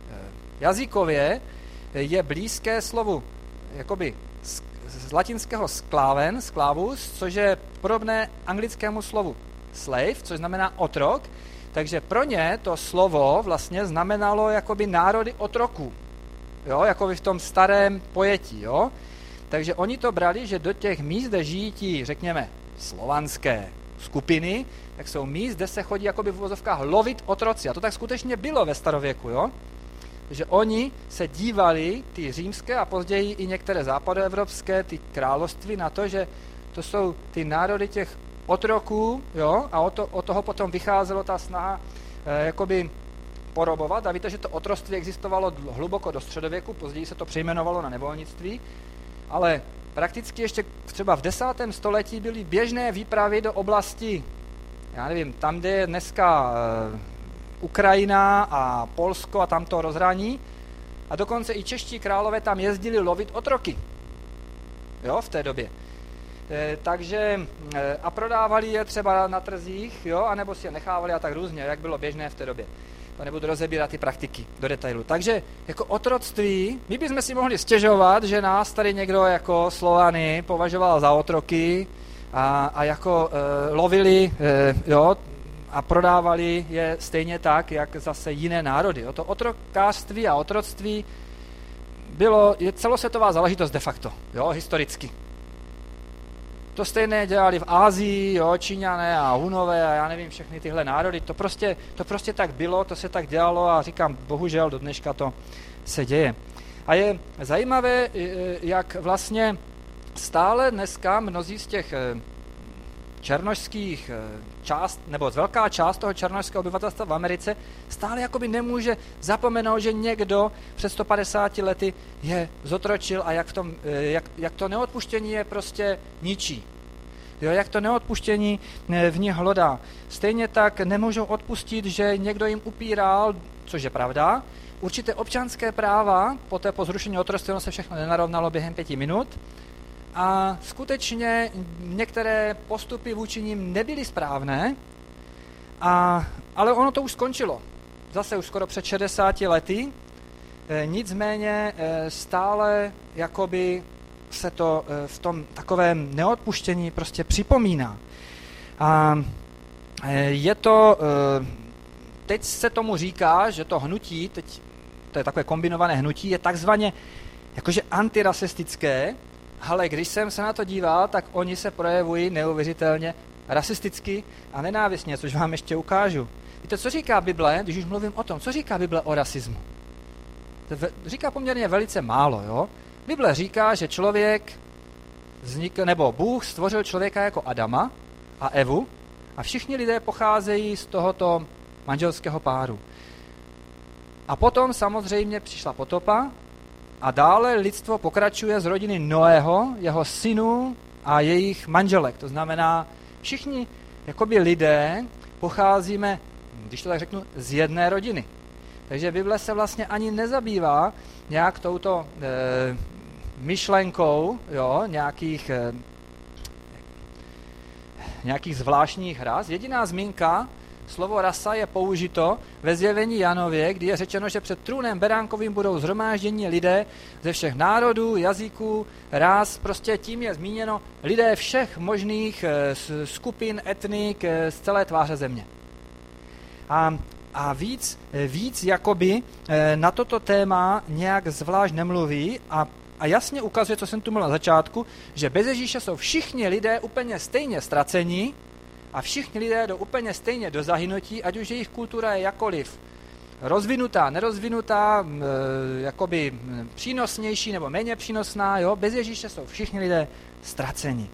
jazykově je blízké slovu jakoby z, z latinského skláven, sklavus, což je podobné anglickému slovu slave, což znamená otrok, takže pro ně to slovo vlastně znamenalo jakoby národy otroků, jo, jakoby v tom starém pojetí, jo. Takže oni to brali, že do těch míst, kde žijí ti, řekněme, slovanské skupiny, tak jsou míst, kde se chodí jakoby v uvozovkách lovit otroci. A to tak skutečně bylo ve starověku, jo. Že oni se dívali, ty římské a později i některé západoevropské, ty království, na to, že to jsou ty národy těch otroků, jo, a od, to, od toho potom vycházela ta snaha eh, jakoby porobovat. A víte, že to otroctví existovalo hluboko do středověku, později se to přejmenovalo na nevolnictví, ale prakticky ještě třeba v desátém století byly běžné výpravy do oblasti, já nevím, tam, kde je dneska eh, Ukrajina a Polsko a tam to rozhraní, a dokonce i čeští králové tam jezdili lovit otroky, jo, v té době. E, takže e, a prodávali je třeba na trzích, jo, anebo si je nechávali a tak různě, jak bylo běžné v té době. To nebudu rozebírat ty praktiky do detailu. Takže jako otroctví, my bychom si mohli stěžovat, že nás tady někdo jako Slovany považoval za otroky a, a jako e, lovili, e, jo, a prodávali je stejně tak, jak zase jiné národy. Jo. To otrokářství a otroctví bylo, je celosvětová záležitost de facto, jo, historicky. To stejné dělali v Asii, jo, Číňané a Hunové a já nevím, všechny tyhle národy. To prostě, to prostě tak bylo, to se tak dělalo a říkám, bohužel do dneška to se děje. A je zajímavé, jak vlastně stále dneska mnozí z těch černošských část, nebo z velká část toho černošského obyvatelstva v Americe stále jakoby nemůže zapomenout, že někdo před sto padesáti lety je zotročil a jak, v tom, jak, jak to neodpuštění je prostě ničí. Jo, jak to neodpuštění v nich hlodá. Stejně tak nemůžou odpustit, že někdo jim upíral, což je pravda, určité občanské práva, poté po zrušení otroctví se všechno nenarovnalo během pěti minut, a skutečně některé postupy vůči nim nebyly správné, a, ale ono to už skončilo. Zase už skoro před šedesáti lety, e, nicméně e, stále jakoby se to e, v tom takovém neodpuštění prostě připomíná. A e, je to, e, teď se tomu říká, že to hnutí, teď to je takové kombinované hnutí, je takzvaně jakože antirasistické, ale když jsem se na to díval, tak oni se projevují neuvěřitelně rasisticky a nenávistně, což vám ještě ukážu. Víte, co říká Bible, když už mluvím o tom, co říká Bible o rasismu? Říká poměrně velice málo, jo? Bible říká, že člověk vznikl, nebo Bůh stvořil člověka jako Adama a Evu a všichni lidé pocházejí z tohoto manželského páru. A potom samozřejmě přišla potopa, a dále lidstvo pokračuje z rodiny Noého, jeho synů a jejich manželek. To znamená, všichni jakoby lidé pocházíme, když to tak řeknu, z jedné rodiny. Takže Bible se vlastně ani nezabývá nějak touto e, myšlenkou, jo, nějakých, e, nějakých zvláštních ras. Jediná zmínka, slovo rasa je použito ve Zjevení Janově, kdy je řečeno, že před trůnem beránkovým budou shromážděni lidé ze všech národů, jazyků, ras, prostě tím je zmíněno lidé všech možných skupin, etnik z celé tváře země. A, a víc, víc jakoby na toto téma nějak zvlášť nemluví a, a jasně ukazuje, co jsem tu mluvil na začátku, že bez Ježíše jsou všichni lidé úplně stejně ztracení, a všichni lidé jdou úplně stejně do zahynutí, ať už jejich kultura je jakoliv rozvinutá, nerozvinutá, e, jakoby přínosnější nebo méně přínosná, jo? Bez Ježíše jsou všichni lidé ztraceni.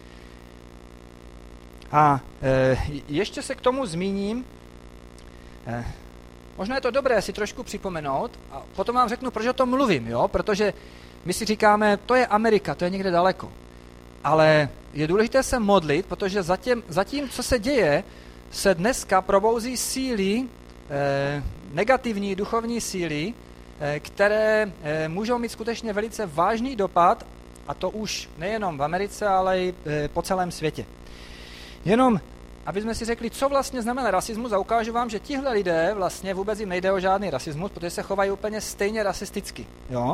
A e, ještě se k tomu zmíním, e, možná je to dobré si trošku připomenout a potom vám řeknu, proč o tom mluvím, jo? Protože my si říkáme, to je Amerika, to je někde daleko. Ale je důležité se modlit, protože zatím, zatím co se děje, se dneska probouzí síly, eh, negativní duchovní síly, eh, které eh, můžou mít skutečně velice vážný dopad, a to už nejenom v Americe, ale i eh, po celém světě. Jenom, aby jsme si řekli, co vlastně znamená rasismus, a ukážu vám, že tihle lidé vlastně vůbec jim nejde o žádný rasismus, protože se chovají úplně stejně rasisticky. Jo?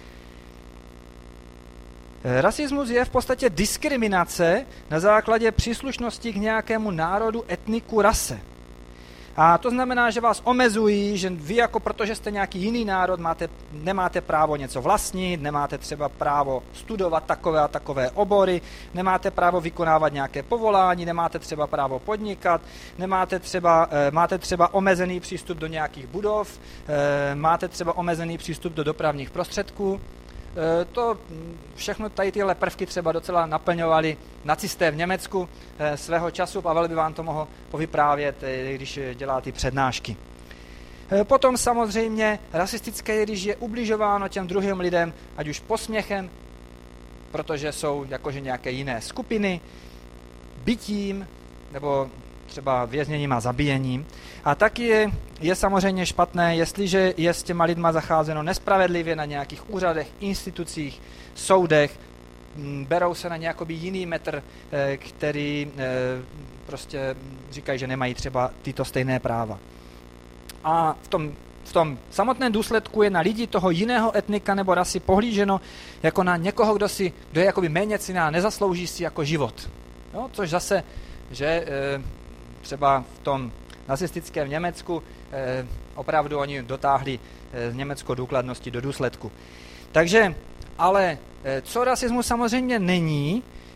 Rasismus je v podstatě diskriminace na základě příslušnosti k nějakému národu, etniku, rase. A to znamená, že vás omezují, že vy jako protože jste nějaký jiný národ, máte, nemáte právo něco vlastnit, nemáte třeba právo studovat takové a takové obory, nemáte právo vykonávat nějaké povolání, nemáte třeba právo podnikat, nemáte třeba, eh, máte třeba omezený přístup do nějakých budov, eh, máte třeba omezený přístup do dopravních prostředků. To všechno tady tyhle prvky třeba docela naplňovali nacisté v Německu svého času. Pavel by vám to mohl povyprávět, když dělá ty přednášky. Potom samozřejmě rasistické je, když je ubližováno těm druhým lidem, ať už posměchem, protože jsou jakože nějaké jiné skupiny, bitím, nebo třeba vězněním a zabíjením. A taky je, je samozřejmě špatné, jestliže je s těma lidma zacházeno nespravedlivě na nějakých úřadech, institucích, soudech, berou se na nějaký jiný metr, který prostě říkají, že nemají třeba tyto stejné práva. A v tom, v tom samotném důsledku je na lidi toho jiného etnika nebo rasy pohlíženo jako na někoho, kdo, si, kdo je jakoby méně cenný a nezaslouží si jako život. Jo? Což zase, že třeba v tom nacistickém Německu eh, opravdu oni dotáhli eh, z Německo důkladnosti do důsledku. Takže, ale eh, co rasismus samozřejmě není,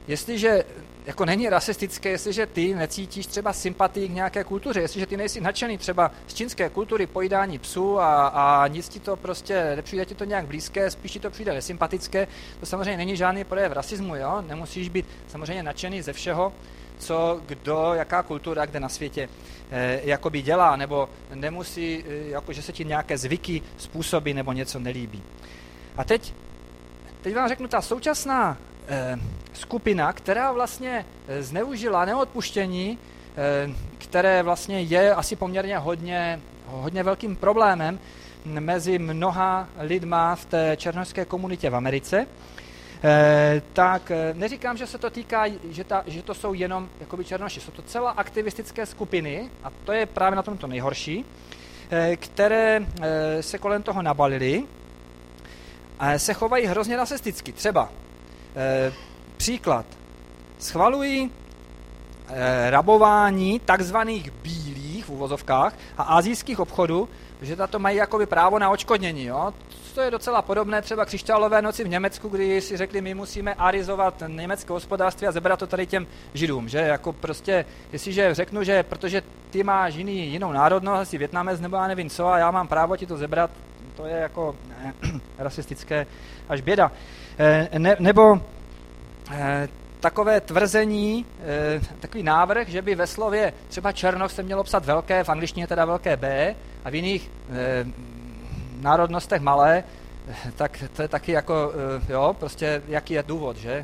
jestliže jako není rasistické, jestliže ty necítíš třeba sympatii k nějaké kultuře, jestliže ty nejsi nadšený třeba z čínské kultury pojídání psů a, a nic ti to prostě, nepřijde ti to nějak blízké, spíš ti to přijde nesympatické, to samozřejmě není žádný projev rasismu, jo? Nemusíš být samozřejmě nadšený ze všeho, co kdo, jaká kultura, kde na světě eh, jakoby dělá, nebo nemusí, eh, jako, že se ti nějaké zvyky, způsoby nebo něco nelíbí. A teď, teď vám řeknu, ta současná eh, skupina, která vlastně eh, zneužila neodpuštění, eh, které vlastně je asi poměrně hodně, hodně velkým problémem mezi mnoha lidma v té černošské komunitě v Americe, Eh, tak eh, neříkám, že se to týká, že, ta, že to jsou jenom jakoby černoši, jsou to celá aktivistické skupiny, a to je právě na tom to nejhorší, eh, které eh, se kolem toho nabalily a se chovají hrozně rasisticky. Třeba eh, příklad, schvalují eh, rabování takzvaných bílých v uvozovkách a asijských obchodů, že tato mají jakoby právo na odškodnění, jo? To je docela podobné třeba křišťálové noci v Německu, kdy si řekli, my musíme arizovat německé hospodářství a zebrat to tady těm Židům, že jako prostě, jestliže řeknu, že protože ty máš jiný, jinou národnost, asi Vietnamec nebo já nevím co a já mám právo ti to zebrat, to je jako ne, rasistické až běda. E, ne, nebo e, takové tvrzení, e, takový návrh, že by ve slově třeba černoch se mělo psat velké, v angličtině teda velké B a v jiných e, národnostech malé, tak to je taky jako, jo, prostě jaký je důvod, že?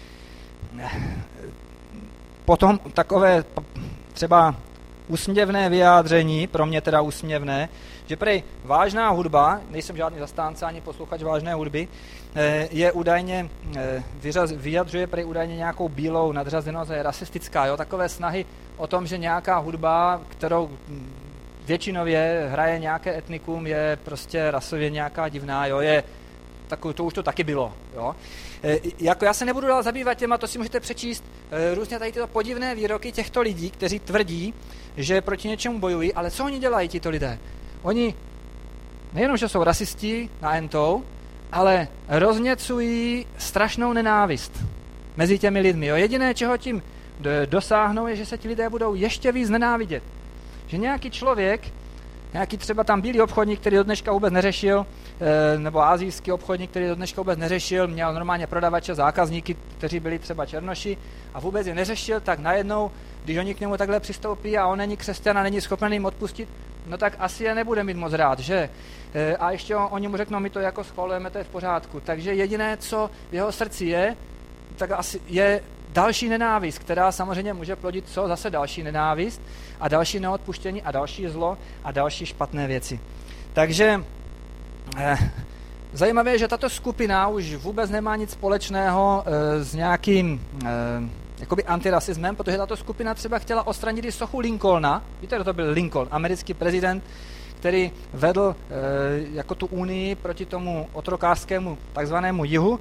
Potom takové třeba úsměvné vyjádření, pro mě teda úsměvné, že prej vážná hudba, nejsem žádný zastánce ani posluchač vážné hudby, je údajně, vyřaz, vyjadřuje prej údajně nějakou bílou nadřazenost, je rasistická, jo, takové snahy o tom, že nějaká hudba, kterou většinově hraje nějaké etnikum, je prostě rasově nějaká divná, jo, je, tak, to už to taky bylo, jo. E, jako já se nebudu dál zabývat těma, to si můžete přečíst, e, různě tady tyto podivné výroky těchto lidí, kteří tvrdí, že proti něčemu bojují, ale co oni dělají, tito lidé? Oni nejenom, že jsou rasisti na entou, ale rozněcují strašnou nenávist mezi těmi lidmi, jo. Jediné, čeho tím dosáhnou, je, že se ti lidé budou ještě víc nenávidět. Že nějaký člověk, nějaký třeba tam bílý obchodník, který do dneška vůbec neřešil, nebo asijský obchodník, který do dneška vůbec neřešil, měl normálně prodavače, zákazníky, kteří byli třeba černoši a vůbec je neřešil, tak najednou, když oni k němu takhle přistoupí a on není křesťan a není schopen jim odpustit, no tak asi je nebude mít moc rád, že? A ještě oni mu řeknou, my to jako schvalujeme, to je v pořádku. Takže jediné, co v jeho srdci je, tak asi je další nenávist, která samozřejmě může plodit co? Zase další nenávist a další neodpuštění a další zlo a další špatné věci. Takže eh, zajímavé je, že tato skupina už vůbec nemá nic společného eh, s nějakým eh, jakoby antirasismem, protože tato skupina třeba chtěla odstranit i sochu Lincolna. Víte, kdo to byl Lincoln, americký prezident, který vedl eh, jako tu unii proti tomu otrokářskému takzvanému jihu.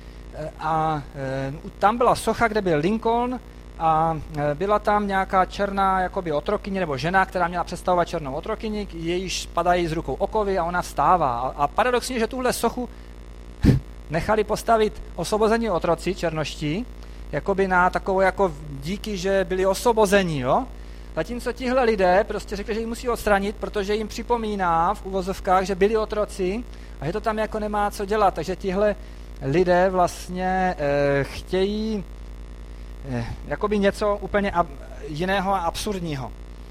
A e, tam byla socha, kde byl Lincoln a e, byla tam nějaká černá jakoby otrokyně nebo žena, která měla představovat černou otrokyni, jejíž padají z rukou okovy a ona vstává. A, a paradoxně, že tuhle sochu nechali postavit osvobození otroci černoští, jakoby na takovou jako díky, že byli osvobození, jo? Zatímco tihle lidé prostě řekli, že ji musí odstranit, protože jim připomíná v uvozovkách, že byli otroci a že to tam jako nemá co dělat, takže tihle lidé vlastně e, chtějí e, jakoby něco úplně ab, jiného a absurdního.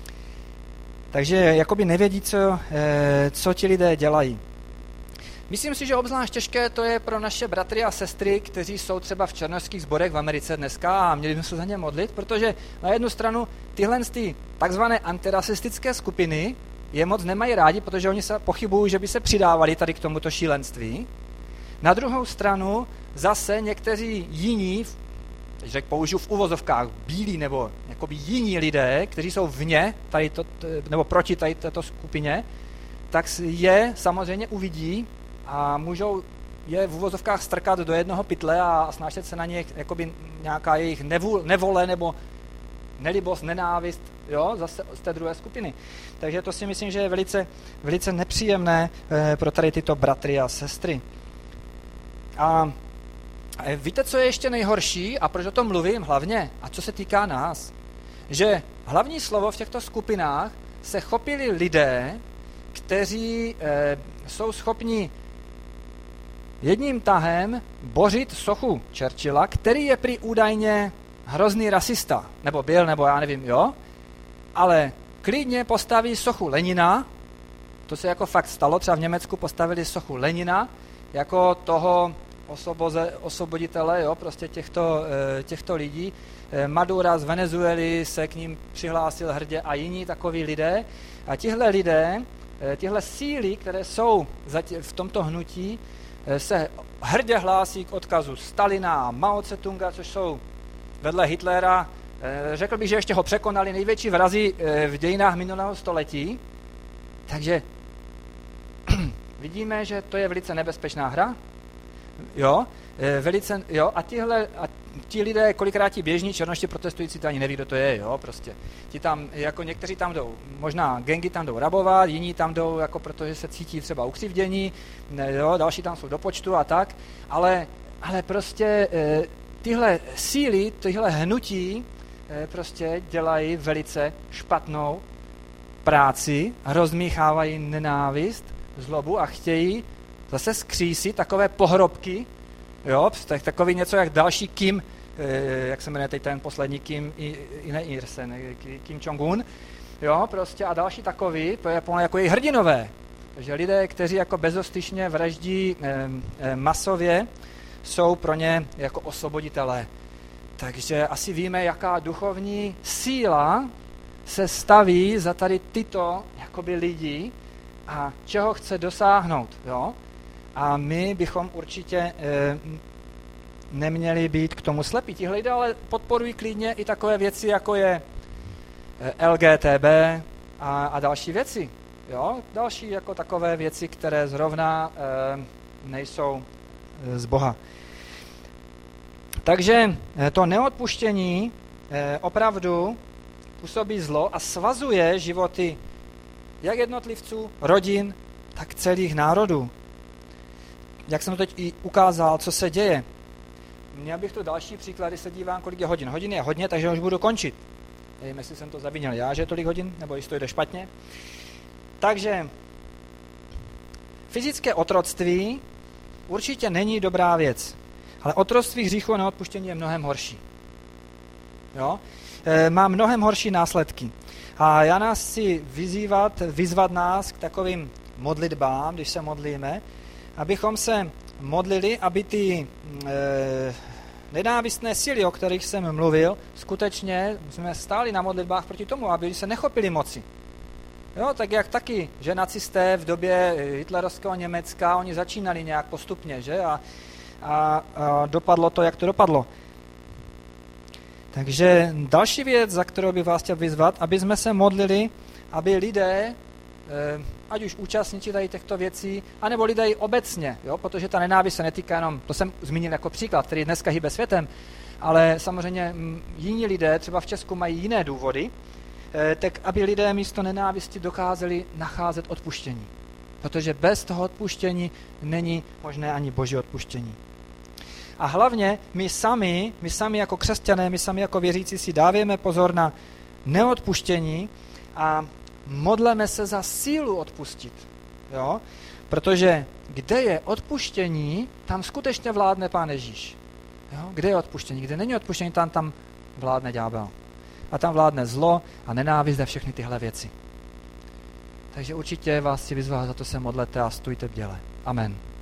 Takže jakoby nevědí, co, e, co ti lidé dělají. Myslím si, že obzvlášť těžké to je pro naše bratry a sestry, kteří jsou třeba v černošských sborech v Americe dneska a měli bychom se za ně modlit, protože na jednu stranu tyhle ty takzvané antirasistické skupiny je moc nemají rádi, protože oni se pochybují, že by se přidávali tady k tomuto šílenství. Na druhou stranu zase někteří jiní, teď řek použiju v uvozovkách, bílí nebo jakoby jiní lidé, kteří jsou vně tady to, nebo proti tady této skupině, tak je samozřejmě uvidí a můžou je v uvozovkách strkat do jednoho pytle a snášet se na ně jakoby nějaká jejich nevůle, nevole nebo nelibost, nenávist, jo, zase z té druhé skupiny. Takže to si myslím, že je velice, velice nepříjemné eh, pro tady tyto bratry a sestry. A A víte, co je ještě nejhorší a proč o tom mluvím hlavně? A co se týká nás? Že hlavní slovo v těchto skupinách se chopili lidé, kteří e, jsou schopni jedním tahem bořit sochu Churchilla, který je prý údajně hrozný rasista, nebo byl, nebo já nevím, jo, ale klidně postaví sochu Lenina, to se jako fakt stalo, třeba v Německu postavili sochu Lenina, jako toho osoboze, osvoboditele, jo, prostě těchto, těchto lidí. Madura z Venezuely se k ním přihlásil hrdě a jiní takoví lidé. A tihle lidé, tihle síly, které jsou v tomto hnutí, se hrdě hlásí k odkazu Stalina a Mao Tse-tunga, což jsou vedle Hitlera, řekl bych, že ještě ho překonali největší vrazi v dějinách minulého století. Takže vidíme, že to je velice nebezpečná hra. Jo, velice, jo, a tihle, a ti lidé, kolikrát ti běžní černoští protestující, to ani neví, kdo to je, jo, prostě. Ti tam, jako někteří tam jdou, možná gengy tam jdou rabovat, jiní tam jdou, jako protože se cítí třeba ukřivdění, jo, další tam jsou do počtu a tak, ale, ale prostě e, tyhle síly, tyhle hnutí e, prostě dělají velice špatnou práci, rozmíchávají nenávist, zlobu a chtějí zase skřísit takové pohrobky, jo, takový něco jak další Kim, jak se jmenuje teď ten poslední Kim, i, i ne Irsen, Kim Jong-un, jo, prostě a další takový, to je plno jako jejich hrdinové. Takže lidé, kteří jako bezostyšně vraždí eh, eh, masově, jsou pro ně jako osvoboditelé. Takže asi víme, jaká duchovní síla se staví za tady tyto jakoby lidi a čeho chce dosáhnout, jo. A my bychom určitě e, neměli být k tomu slepí. Tihle lidé ale podporují klidně i takové věci, jako je L G T B a, a další věci. Jo? Další jako takové věci, které zrovna e, nejsou z Boha. Takže to neodpuštění e, opravdu působí zlo a svazuje životy jak jednotlivců, rodin, tak celých národů. Jak jsem to teď i ukázal, co se děje. Měl bych tu další příklady, se dívám, kolik je hodin. Hodin je hodně, takže už budu končit. Nevím, jestli jsem to zavinil já, že je tolik hodin, nebo jestli to jde špatně. Takže fyzické otroctví určitě není dobrá věc, ale otroctví hříchu a neodpuštění je mnohem horší. Jo? E, má mnohem horší následky. A já nás chci vyzývat, vyzvat nás k takovým modlitbám, když se modlíme, abychom se modlili, aby ty e, nenávistné síly, o kterých jsem mluvil, skutečně jsme stáli na modlitbách proti tomu, aby se nechopili moci. Jo, tak jak taky, že nacisté v době hitlerovského Německa, oni začínali nějak postupně, že? A, a, a dopadlo to, jak to dopadlo. Takže další věc, za kterou bych vás chtěl vyzvat, aby jsme se modlili, aby lidé, ať už účastníci tady těchto věcí, anebo lidé i obecně, jo, protože ta nenávist se netýká jenom, to jsem zmínil jako příklad, který dneska hýbe světem, ale samozřejmě jiní lidé, třeba v Česku mají jiné důvody, tak aby lidé místo nenávisti dokázali nacházet odpuštění. Protože bez toho odpuštění není možné ani boží odpuštění. A hlavně my sami, my sami jako křesťané, my sami jako věřící si dáváme pozor na neodpuštění a modleme se za sílu odpustit. Jo? Protože kde je odpuštění, tam skutečně vládne Pán Ježíš. Jo? Kde je odpuštění? Kde není odpuštění, tam tam vládne ďábel. A tam vládne zlo a nenávist a všechny tyhle věci. Takže určitě vás chci vyzvat, za to se modlete a stůjte v děle. Amen.